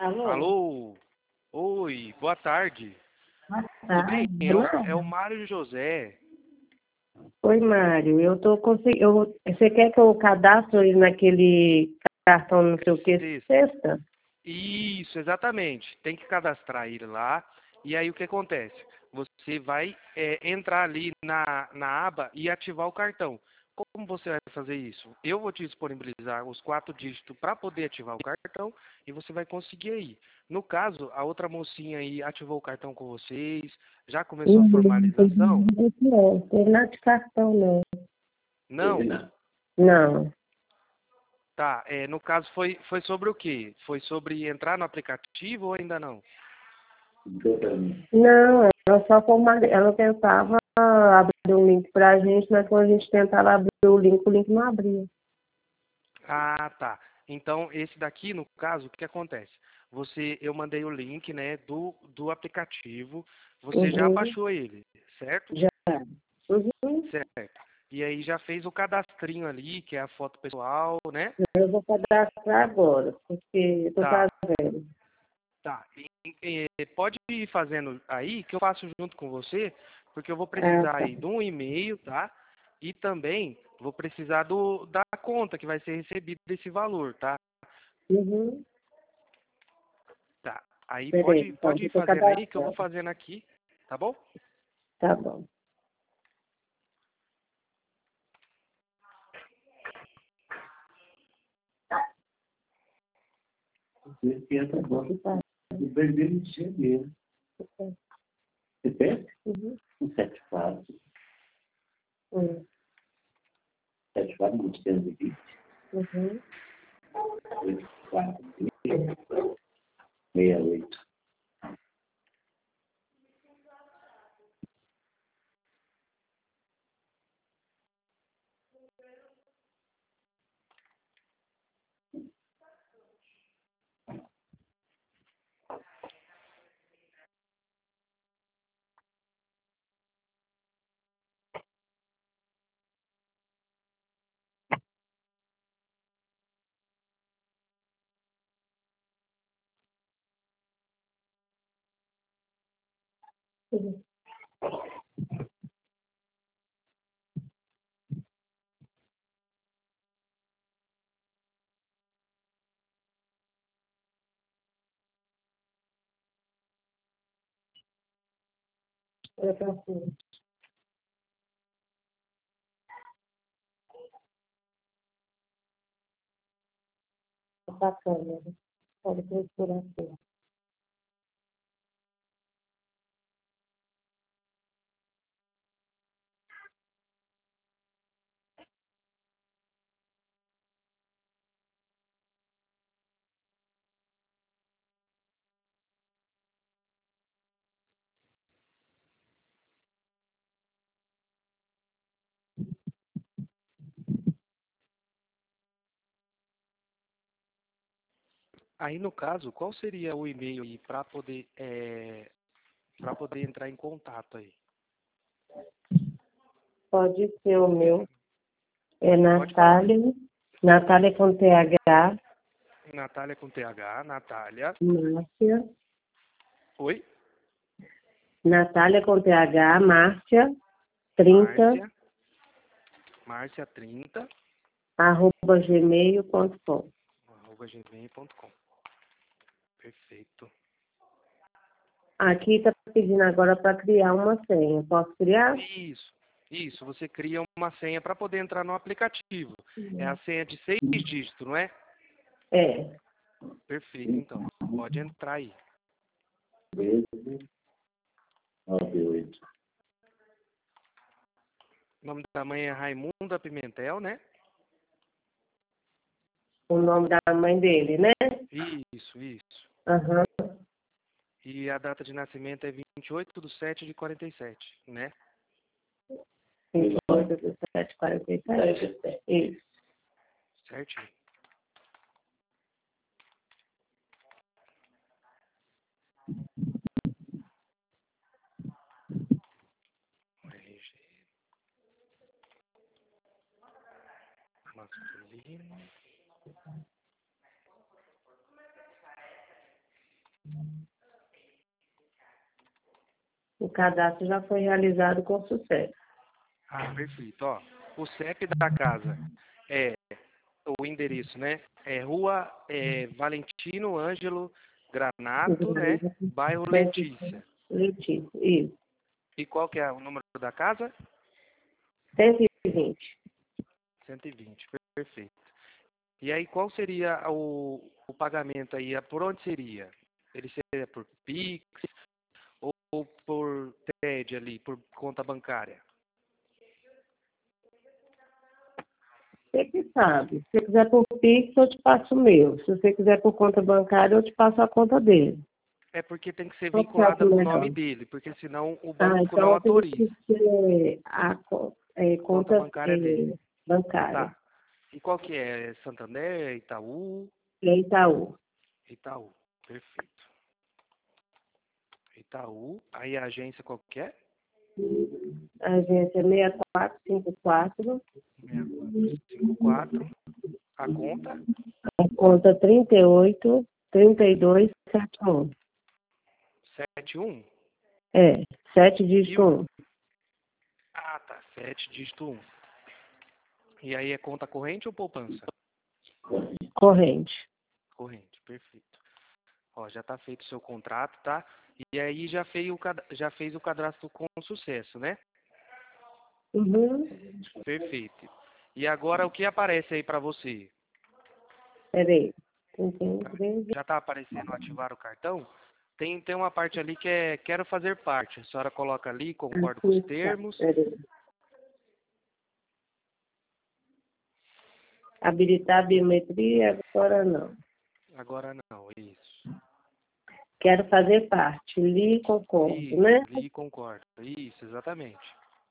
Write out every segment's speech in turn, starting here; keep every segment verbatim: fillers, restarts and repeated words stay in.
Alô? Alô? Oi, boa tarde. Boa Tudo bem? tarde. É o, é o Mário José. Oi, Mário. Eu tô conseguindo. Eu... Você quer que eu cadastro ele naquele cartão não sei o que Sexta. sexta? Isso, exatamente. Tem que cadastrar ele lá. E aí o que acontece? Você vai é, entrar ali na, na aba e ativar o cartão. Como você vai fazer isso? Eu vou te disponibilizar os quatro dígitos para poder ativar o cartão e você vai conseguir aí. No caso, a outra mocinha aí ativou o cartão com vocês, já começou a Uhum, formalização? não, tem nada de cartão, não. Não? Não. Tá, é, no caso foi, foi sobre o quê? Foi sobre entrar no aplicativo ou ainda não? Não, ela só formal... ela tentava abrir um link pra gente, mas quando a gente tentava abrir o link, o link não abria. Ah, tá. Então, esse daqui, no caso, o que acontece? Você, eu mandei o link, né, do, do aplicativo. Você já Uhum, baixou ele, certo? já. Uhum. Certo. E aí já fez o cadastrinho ali, que é a foto pessoal, né? Eu vou cadastrar agora, porque eu tô Tá, fazendo. tá. E, e, pode ir fazendo aí, que eu faço junto com você, porque eu vou Ah, precisar tá. aí de um e-mail, tá? E também vou precisar do, da conta que vai ser recebido desse valor, tá? Uhum. Tá. Aí Beleza, pode, então, pode já ir tô fazendo aí que eu vou cadastrando. fazendo aqui, tá bom? Tá bom. Tá. Uhum. Hum. Uhum. Uhum. Eu tô assim, tá bacana, né? Pode procurar assim. Aí no caso, qual seria o e-mail aí para poder é, para poder entrar em contato aí? Pode ser o meu. É Pode falar. Natália. Natália com T H. Natália com T H, Natália. Márcia. Oi? Natália com T H. Márcia. Trinta. Márcia. Márcia trinta, Arroba gmail ponto com. arroba gmail ponto com. Perfeito. Aqui tá pedindo agora para criar uma senha. Posso criar? Isso. Isso, você cria uma senha para poder entrar no aplicativo. É a senha de seis dígitos, não é? É. Perfeito, então. Pode entrar aí. O nome da mãe é Raimunda Pimentel, né? O nome da mãe dele, né? Isso, isso. Aham. E a data de nascimento é vinte e oito de sete de quarenta e sete, né? vinte e oito do sete, quarenta e sete. Isso. Certinho. R G masculino. O cadastro já foi realizado com sucesso. Ah, perfeito. Ó, o C E P da casa é o endereço, né? É Rua é, Valentino Ângelo Granato, né? Bairro Letícia. Letícia, isso. E qual que é o número da casa? cento e vinte. cento e vinte, perfeito. E aí, qual seria o, o pagamento aí? Por onde seria? Ele seria por Pix ou, ou por T E D ali, por conta bancária? Você que sabe. Se você quiser por Pix, eu te passo o meu. Se você quiser por conta bancária, eu te passo a conta dele. É porque tem que ser Qual que você acha vinculada no melhor? nome dele, porque senão o Ah, banco não então tem autoriza. que ser a co- é, Conta conta bancária dele. é, bancária. Tá. E qual que é? Santander, Itaú? É Itaú. Itaú, perfeito. Itaú, aí a agência qual que é? Agência seis quatro cinco quatro. seis quatro cinco quatro. A conta? A conta trinta e oito, trinta e dois, sete um. sete um? É, sete E dígito o... um. Ah, tá. sete dígito um. E aí é conta corrente ou poupança? Corrente. Corrente, perfeito. Ó, já tá feito o seu contrato, tá? E aí já fez o, cad- já fez o cadastro com sucesso, né? Uhum. Perfeito. E agora o que aparece aí para você? Peraí. trinta e um, treze. Já tá aparecendo ativar o cartão? Tem, tem uma parte ali que é quero fazer parte. A senhora coloca ali, concordo com os Aqui está. termos. Peraí. Habilitar a biometria, agora não. Agora não, isso. Quero fazer parte. Li, concordo, Isso, né? li e concordo. Isso, exatamente.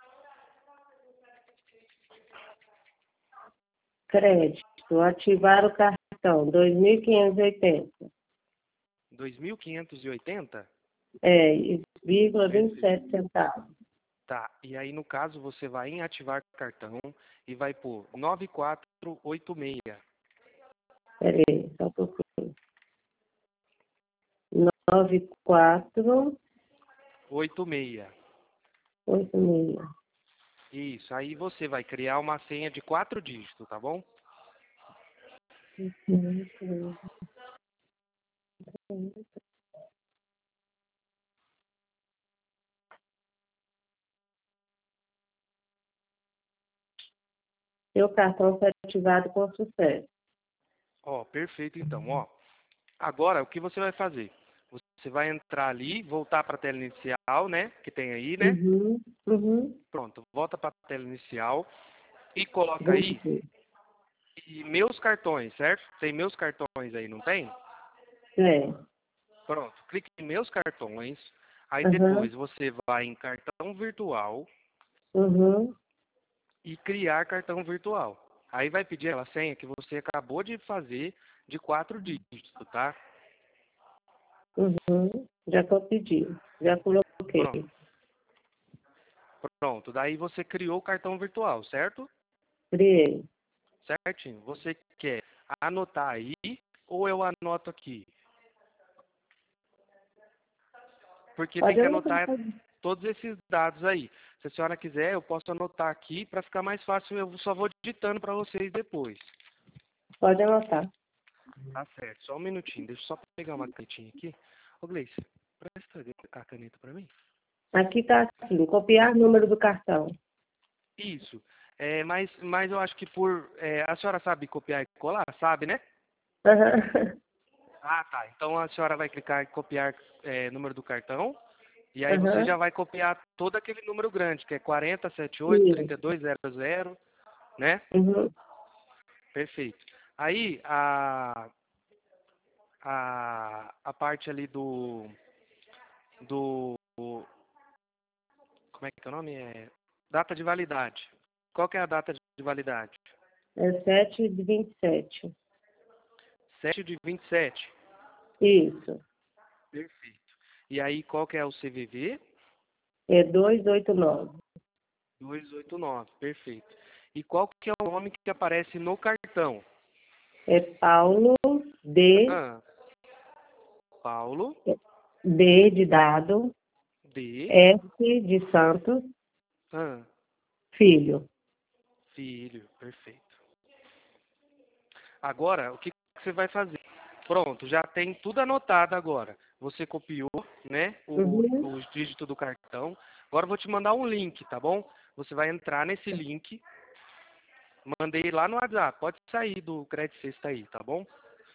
Crédito. Ativar o cartão. dois mil quinhentos e oitenta. dois mil quinhentos e oitenta? É, e vírgula vinte e sete centavos. Tá. E aí, no caso, você vai em ativar cartão e vai por nove quatro oito seis. Peraí, só um pouquinho. nove quatro oito seis. oito seis. Isso. Aí você vai criar uma senha de quatro dígitos, tá bom? Seu cartão foi ativado com sucesso. Ó, perfeito então, ó. Agora, o que você vai fazer? Você vai entrar ali, voltar para a tela inicial, né? Que tem aí, né? Uhum, uhum. Pronto, volta para a tela inicial e coloca aí Voltei. e meus cartões, certo? Tem meus cartões aí, não tem? É. Pronto, clique em meus cartões. Aí Uhum, depois você vai em cartão virtual uhum, e criar cartão virtual. Aí vai pedir aquela senha que você acabou de fazer de quatro dígitos, tá? uhum. Já estou pedindo. Já coloquei. Pronto. Pronto, daí você criou o cartão virtual, certo? Criei. Certinho. Você quer anotar aí ou eu anoto aqui? Porque tem Pode que anotar. anotar todos esses dados aí. Se a senhora quiser, eu posso anotar aqui para ficar mais fácil. Eu só vou digitando para vocês depois. Pode anotar. Tá certo. Só um minutinho. Deixa eu só pegar uma canetinha aqui. Ô, Gleice, presta a caneta para mim. Aqui está assim, copiar número do cartão. Isso. É, mas, mas eu acho que por... é, a senhora sabe copiar e colar? Sabe, né? Aham. Ah, tá. Então a senhora vai clicar em copiar é, número do cartão. E aí você Aham. já vai copiar todo aquele número grande, que é quarenta, setenta e oito, Isso. trinta e dois, zero zero, né? Uhum. Perfeito. Aí a, a, a parte ali do, do. Como é que é o nome? É data de validade. Qual que é a data de validade? É sete de vinte e sete. sete de vinte e sete. Isso. Perfeito. E aí qual que é o C V V? É duzentos e oitenta e nove. duzentos e oitenta e nove. Perfeito. E qual que é o nome que aparece no cartão? É Paulo D, Ah, Paulo D de dado, D. S de Santos. Ah, Filho. filho, perfeito. Agora, o que que você vai fazer? Pronto, já tem tudo anotado agora. Você copiou, né, o, Uhum. o dígito do cartão. Agora eu vou te mandar um link, tá bom? Você vai entrar nesse link. Mandei lá no WhatsApp. Pode sair do Crédito Sexta aí, tá bom?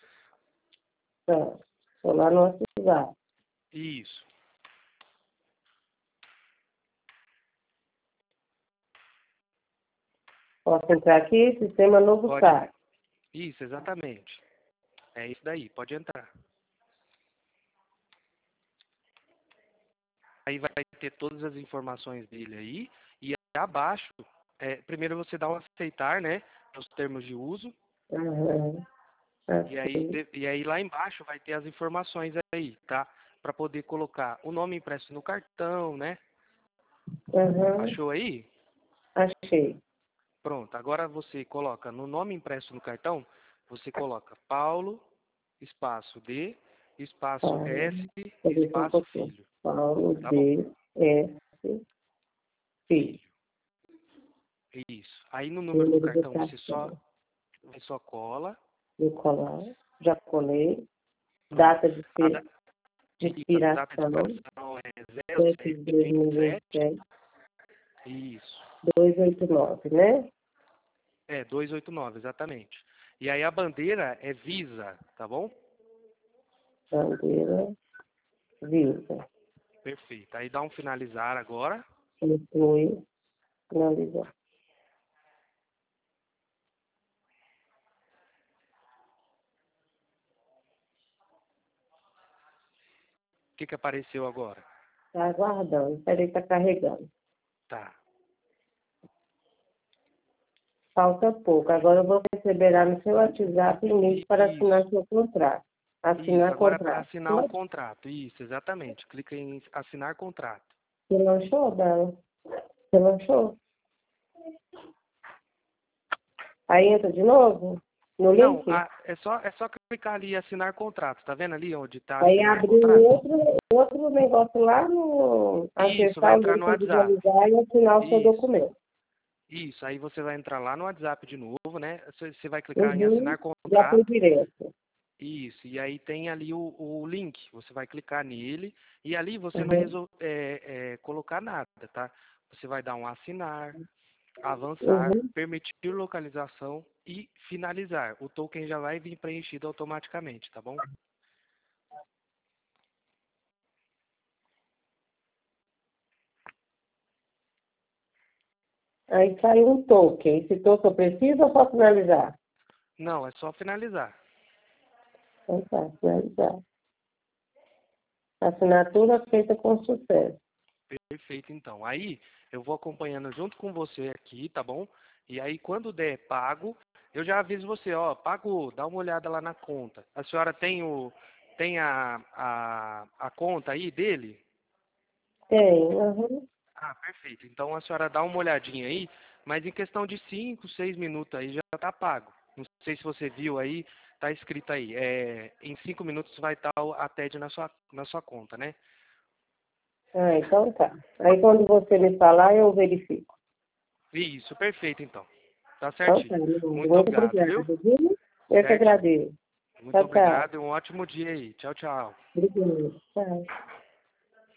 Tá. Estou lá no WhatsApp. Isso. Posso entrar aqui? Sistema novo Pode. saque. Isso, exatamente. É isso daí, pode entrar. Aí vai ter todas as informações dele aí. E abaixo, é, primeiro você dá um aceitar, né? Nos termos de uso. Uhum. E aí, Achei. de- e aí lá embaixo vai ter as informações aí, tá? Para poder colocar o nome impresso no cartão, né? Uhum. Achou aí? Achei. Pronto. Agora você coloca no nome impresso no cartão, você coloca Paulo, espaço D, espaço Paulo. S, Deixa um espaço pouquinho. filho. Paulo Tá bom? D. S. Filho. Filho. Isso. Aí no número do Número do cartão você só, cartão. você só cola. Vou colar. Já colei. Pronto. Data de, A, da- fe- de e a data de expiração. expiração é zero sete de sete dois mil vinte e e vinte e sete. sete. Isso. duzentos e oitenta e nove, né? É, duzentos e oitenta e nove, exatamente. E aí a bandeira é Visa, tá bom? Bandeira. Visa. Perfeito. Aí dá um finalizar agora. Inclui. Finalizar. O que que apareceu agora? Está aguardando. Peraí, está carregando. Tá. Falta pouco. Agora eu vou receber lá no seu WhatsApp o link para assinar Isso. seu contrato. Isso, Assinar agora é para contrato. assinar o contrato. Isso, exatamente. Clica em assinar contrato. Você lançou, Bela? Você lançou? Aí entra de novo no Não, link. a- é só, é só clicar ali e assinar contrato. Tá vendo ali onde está Aí assinar abre um contrato? outro, outro negócio lá no Isso, vai acessar o entrar link no WhatsApp. visualizar e assinar o seu Isso, documento. isso. Aí você vai entrar lá no WhatsApp de novo, né? Você você vai clicar em Uhum. assinar Já foi contrato. direto. Isso, e aí tem ali o, o link, você vai clicar nele e ali você não vai Uhum. resol- é, é, colocar nada, tá? Você vai dar um assinar, avançar, Uhum. permitir localização e finalizar. O token já vai vir preenchido automaticamente, tá bom? Aí sai um token. Esse token eu preciso ou só finalizar? Não, é só finalizar. Então tá, finalizar. Assinatura feita com sucesso. Perfeito, então. Aí eu vou acompanhando junto com você aqui, tá bom? E aí quando der pago, eu já aviso você, ó, pagou, dá uma olhada lá na conta. A senhora tem o tem a, a, a conta aí dele? Tem, uhum. Ah, perfeito. Então a senhora dá uma olhadinha aí, mas em questão de cinco, seis minutos aí já está pago. Não sei se você viu aí, tá escrito aí. É, em cinco minutos vai estar o- a T E D na sua, na sua conta, né? Ah, então tá. Aí quando você me falar, eu verifico. Isso, perfeito então. Tá Então tá, certinho. muito Muito obrigado, obrigada, viu? viu? Eu que Certinho. agradeço. Muito Tchau, tchau. obrigado e um ótimo dia aí. Tchau, tchau. Obrigada. Tchau.